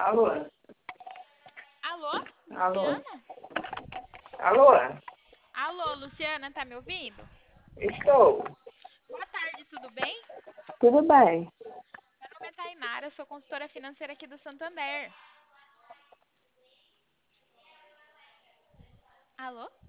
Alô? Alô, Alô? Luciana? Alô? Alô, Luciana, tá me ouvindo? Estou. Boa tarde, tudo bem? Tudo bem? Meu nome é Tainara, sou consultora financeira aqui do Santander. Alô?